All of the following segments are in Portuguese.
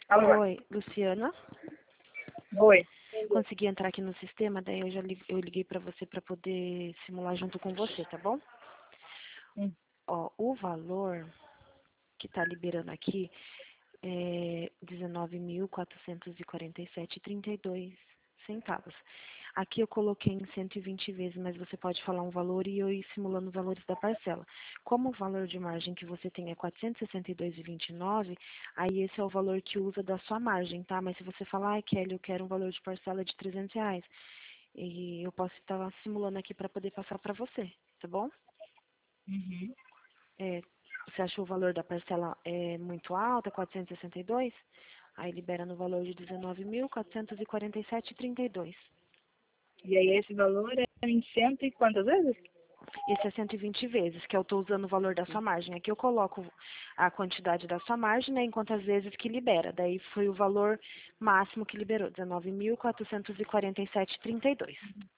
Alô? Oi, Luciana. Oi. Consegui entrar aqui no sistema, daí eu liguei pra você pra poder simular junto com você, tá bom? Hum. Ó, o valor que tá liberando aqui é 19.447,32 centavos. Aqui eu coloquei em 120 vezes, mas você pode falar um valor e eu ir simulando os valores da parcela. Como o valor de margem que você tem é 462,29, aí esse é o valor que usa da sua margem, tá? Mas se você falar, Kelly, eu quero um valor de parcela de R$ 300, e eu posso estar simulando aqui para poder passar para você, tá bom? Uhum. Você achou o valor da parcela muito alta, 462? Aí libera no valor de 19.447,32. E aí esse valor é em cento e quantas vezes? Esse é 120 vezes, que eu estou usando o valor da sua margem. Aqui eu coloco a quantidade da sua margem, né, em quantas vezes que libera. Daí foi o valor máximo que liberou, 19.447,32.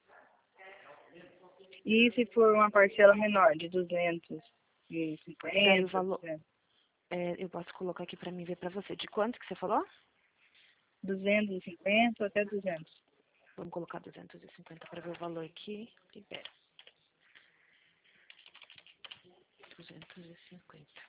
E se for uma parcela menor, de 250, Daí o valor, 200, eu posso colocar aqui para mim ver para você. De quanto que você falou? 250 até 200. Vamos colocar 250 para ver o valor aqui. Libera. 250.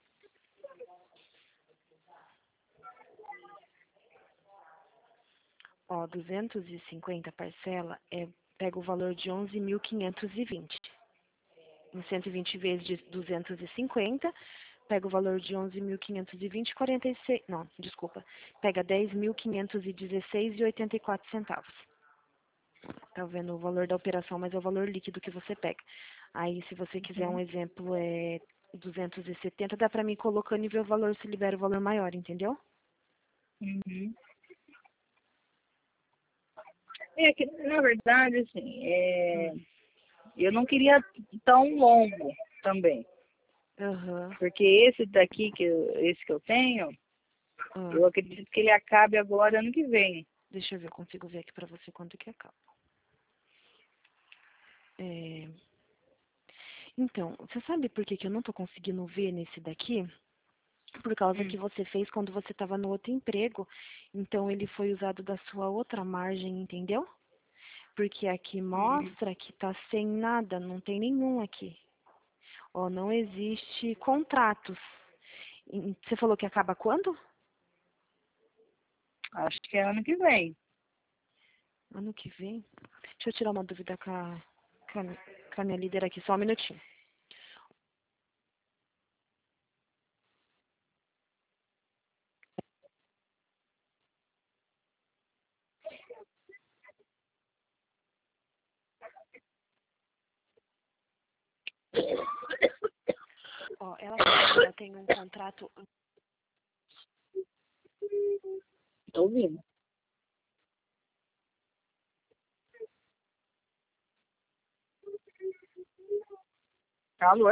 Ó, 250 parcela pega o valor de 11.520. Em 120 vezes de 250, pega o valor de 11.520, 46, não, desculpa, pega 10.516,84 centavos. Tá vendo o valor da operação, mas é o valor líquido que você pega. Aí, se você quiser um exemplo, 270, dá pra mim colocando e ver o valor, se libera o valor maior, entendeu? Uhum. É que, na verdade, assim, eu não queria tão longo também. Aham. Porque esse daqui, esse que eu tenho, eu acredito que ele acabe agora ano que vem. Deixa eu ver, eu consigo ver aqui pra você quanto que acaba. Então, você sabe por que que eu não tô conseguindo ver nesse daqui? Por causa que você fez quando você estava no outro emprego. Então, ele foi usado da sua outra margem, entendeu? Porque aqui mostra que tá sem nada, não tem nenhum aqui. Ó, não existe contratos. Você falou que acaba quando? Acho que é ano que vem. Ano que vem? Deixa eu tirar uma dúvida com a minha líder aqui, só um minutinho. Ó, ela falou que ela tem um contrato. Tô ouvindo. Alô?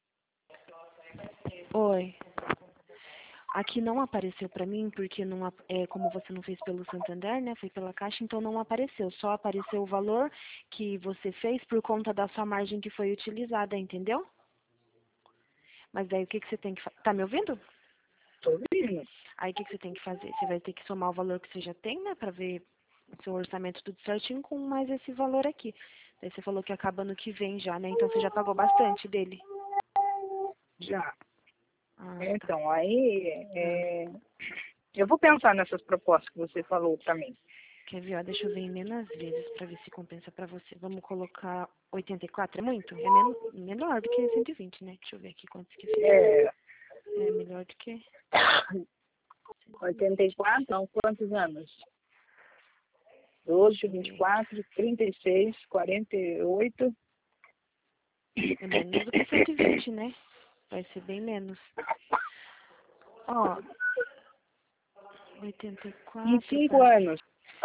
Oi. Aqui não apareceu pra mim, porque não, como você não fez pelo Santander, né? Foi pela Caixa, então não apareceu. Só apareceu o valor que você fez por conta da sua margem que foi utilizada, entendeu? Mas daí o que que você tem que fazer? Tá me ouvindo? Tô ouvindo. Aí o que que você tem que fazer? Você vai ter que somar o valor que você já tem, né? Pra ver o seu orçamento tudo certinho com mais esse valor aqui. Daí você falou que acaba ano que vem já, né? Então você já pagou bastante dele. Já. Ah, tá. Então, aí, eu vou pensar nessas propostas que você falou pra mim. Quer ver? Ó, deixa eu ver em menos vezes pra ver se compensa pra você. Vamos colocar 84, é muito? É menor do que 120, né? Deixa eu ver aqui quantos que fica. É, É melhor do que 84, não, quantos anos? 12, 24, 36, 48. É menos do que 120, né? Vai ser bem menos. Ó, Em 84 5 para anos.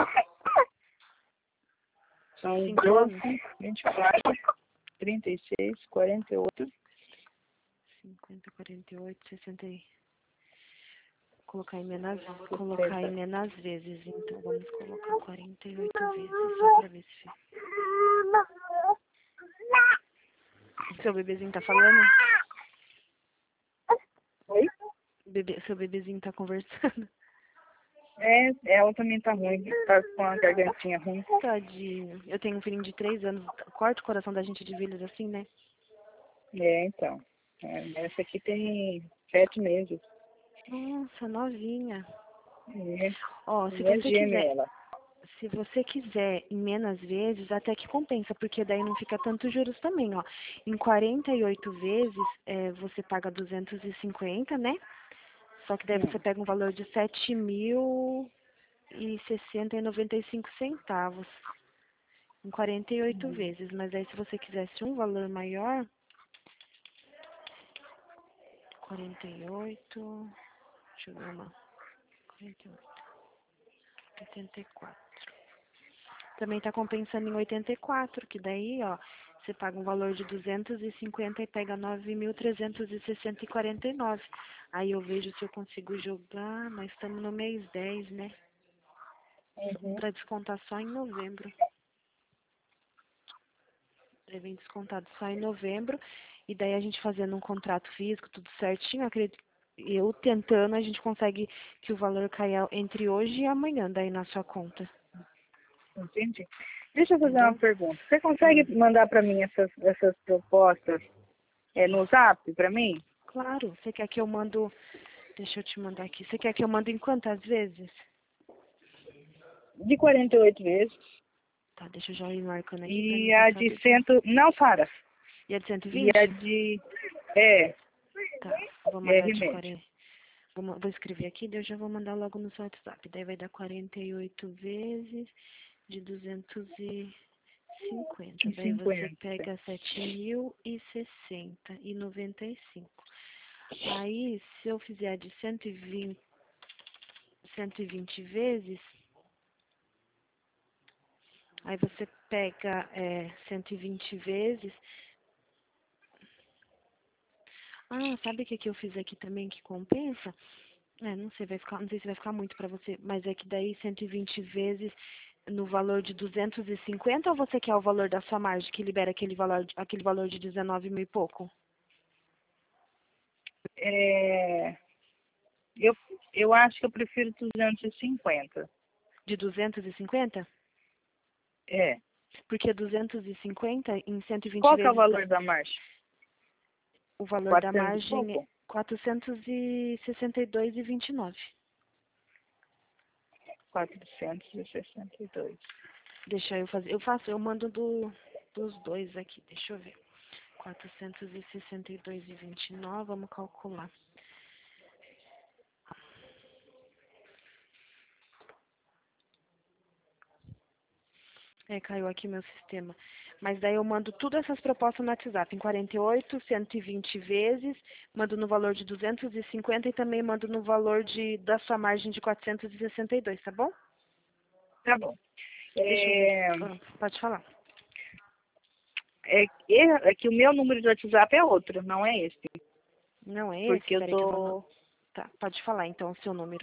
São 5 12, anos. 24, 36, 48. 50, 48, 60 e... Colocar Sessenta. em menos vezes, então vamos colocar 48 vezes, só pra ver se... Seu bebezinho tá falando? Oi? Seu bebezinho tá conversando. Ela também tá ruim, tá com a gargantinha ruim. Tadinho. Eu tenho um filhinho de 3 anos. Corta o coração da gente de velhos assim, né? Então. Essa aqui tem 7 meses. Nossa, novinha. É, Ó, e é gêmea ela. se você quiser em menos vezes, até que compensa, porque daí não fica tanto juros também, ó. Em 48 vezes, você paga 250, né? Só que daí você pega um valor de 7.060,95 em 48 vezes. Mas aí se você quisesse um valor maior, 48, deixa eu ver uma, 48, 84. Também está compensando em 84, que daí, ó, você paga um valor de 250 e pega 9.360,49. Aí eu vejo se eu consigo jogar, nós estamos no mês 10, né? Para descontar só em novembro. Ele vem descontado só em novembro. E daí a gente fazendo um contrato físico, tudo certinho, eu tentando, a gente consegue que o valor caia entre hoje e amanhã, daí na sua conta. Entendi. Deixa eu fazer uma Entendeu? pergunta. Você consegue mandar para mim essas propostas no Zap para mim? Claro. Você quer que eu mando... Deixa eu te mandar aqui. Você quer que eu mando em quantas vezes? De 48 vezes. Tá, deixa eu já ir marcando aqui pra E não a passar de do dia. 100... Não, Sara. E a de E 120? a de... É, Tá, vou é mandar de remédio. 40. Vou escrever aqui, daí eu já vou mandar logo no seu WhatsApp. Daí vai dar 48 vezes de 250. De Daí você 50. pega 7.060,95. Aí, se eu fizer de 120 vezes, aí você pega 120 vezes. Ah, sabe o que eu fiz aqui também que compensa? Não sei, não sei se vai ficar muito pra você, mas é que daí 120 vezes no valor de 250, ou você quer o valor da sua margem que libera aquele valor de 19 mil e pouco? É, eu acho que eu prefiro 250. De 250? É. Porque 250 em 120 Qual que é o vezes, valor da marcha? o valor da 400 e margem é pouco? 462,29. 462. Deixa eu fazer. Eu mando dos dois aqui. Deixa eu ver. 462,29. Vamos calcular. Caiu aqui meu sistema. Mas daí eu mando todas essas propostas no WhatsApp. Em 48, 120 vezes. Mando no valor de 250 e também mando no valor da sua margem de 462, tá bom? Tá bom. Deixa eu ver. Pode falar. É que o meu número de WhatsApp é outro, não é esse. Não é esse? Porque eu Peraí que eu vou... tô... Tá, pode falar então o seu número.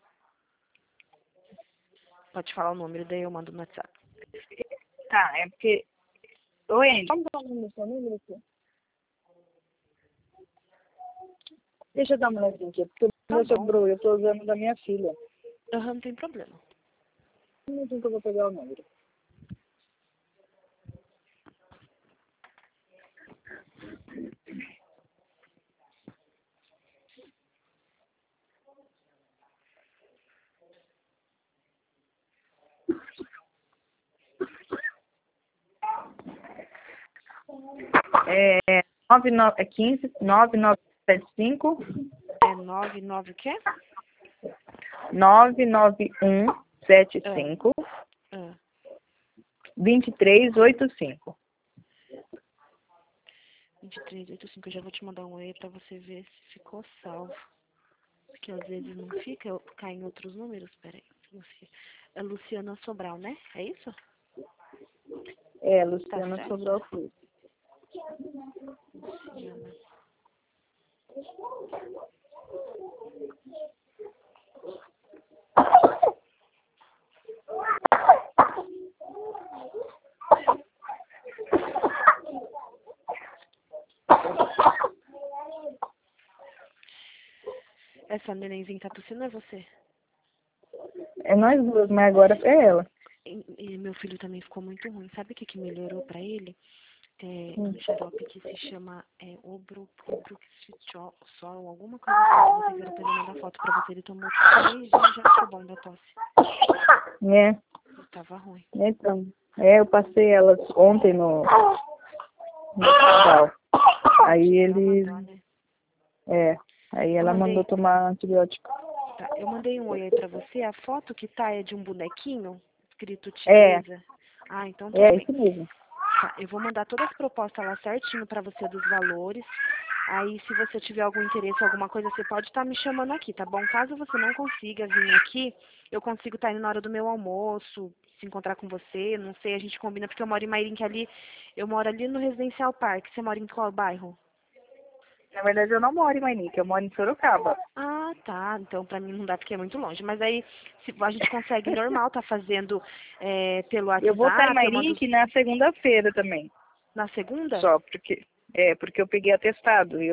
Pode falar o número, daí eu mando no WhatsApp. Tá, é porque... Oi, Andy. Vamos dar o número do seu número aqui? Deixa eu dar uma olhadinha aqui, porque o Tá meu bom. sobrou, eu tô usando da minha filha. Aham, não tem problema. Um minutinho que eu vou pegar o número. É 15 9975 É 99 o quê? 99175 Ah, 2385. 2385. Eu já vou te mandar um e pra você ver se ficou salvo. Porque às vezes não fica, cai em outros números. Peraí. É Luciana Sobral, né? É isso? É, Tá Luciana certo? Sobral Cruz. Luciana. Essa nenenzinha tá tossindo, é você? É nós duas, mas agora é ela. E meu filho também ficou muito ruim. Sabe o que melhorou pra ele? Um xarope que se chama Obruxol, alguma coisa assim. Se você quiser, depois eu mando a foto pra você. Ele tomou 3 dias já ficou bom da tosse. É, Ele tava ruim. então. Eu passei elas ontem no hospital. Aí ele. Mandou, né? Aí ela mandei, mandou tomar antibiótico. tá, eu mandei um oi aí pra você. A foto que tá é de um bonequinho escrito É, Tigresa. Ah, então tudo bem. isso mesmo. Tá, eu vou mandar todas as propostas lá certinho pra você dos valores. Aí, se você tiver algum interesse, alguma coisa, você pode estar me chamando aqui, tá bom? Caso você não consiga vir aqui, eu consigo estar indo na hora do meu almoço, se encontrar com você, não sei, a gente combina, porque eu moro em Mairink ali, eu moro ali no Residencial Park. Você mora em qual bairro? Na verdade, eu não moro em Mainique, eu moro em Sorocaba. Ah, tá. Então, pra mim não dá porque é muito longe. Mas aí, se a gente consegue normal, tá fazendo pelo Eu vou estar em WhatsApp, eu mando Mainique na segunda-feira também. na segunda? Só porque. Porque eu peguei atestado e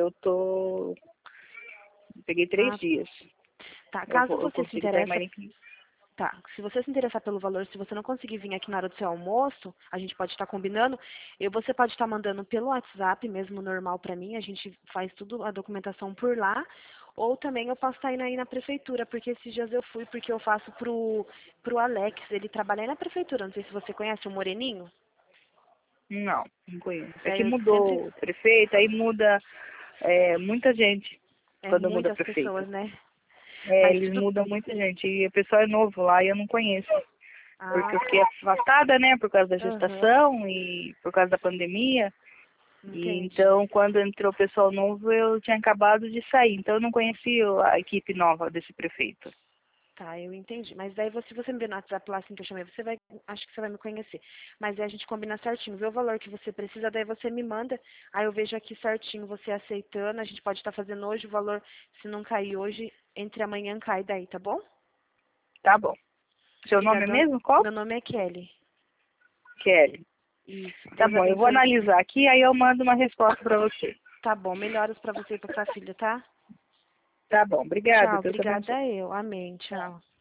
peguei 3 Ah, dias. tá. Eu, Caso eu você se consigo estar em interessa, Mainique. tá. Se você se interessar pelo valor, se você não conseguir vir aqui na hora do seu almoço, a gente pode estar combinando. Você pode estar mandando pelo WhatsApp mesmo normal pra mim, a gente faz tudo a documentação por lá. Ou também eu posso estar indo aí na prefeitura, porque esses dias eu fui, porque eu faço pro Alex, ele trabalha aí na prefeitura, não sei se você conhece o Moreninho. Não, não conheço. É Daí que eu sempre, mudou o prefeito, aí muda muita gente quando muda muitas prefeito. pessoas, né? Mas Eles tudo, mudam muita gente. E o pessoal é novo lá e eu não conheço. Porque ah, eu fiquei afastada, né, por causa da aham, gestação e por causa da pandemia. E entendi. então, quando entrou o pessoal novo, eu tinha acabado de sair. Então, eu não conhecia a equipe nova desse prefeito. Tá, eu entendi. Mas daí, se você me ver no WhatsApp lá assim que eu chamei, acho que você vai me conhecer. Mas aí a gente combina certinho, vê o valor que você precisa, daí você me manda, aí eu vejo aqui certinho você aceitando, a gente pode estar fazendo hoje o valor, se não cair hoje, entre amanhã cai daí, tá bom? Tá bom. Seu nome é Obrigadão. mesmo? Qual? Meu nome é Kelly. Kelly. Isso. Tá Deus bom, eu vou abençoe. analisar aqui, aí eu mando uma resposta pra você. Tá bom, melhoras pra você e pra sua filha, tá? Tá bom, obrigada. Tchau, Deus te abençoe. obrigada eu. Amém, tchau.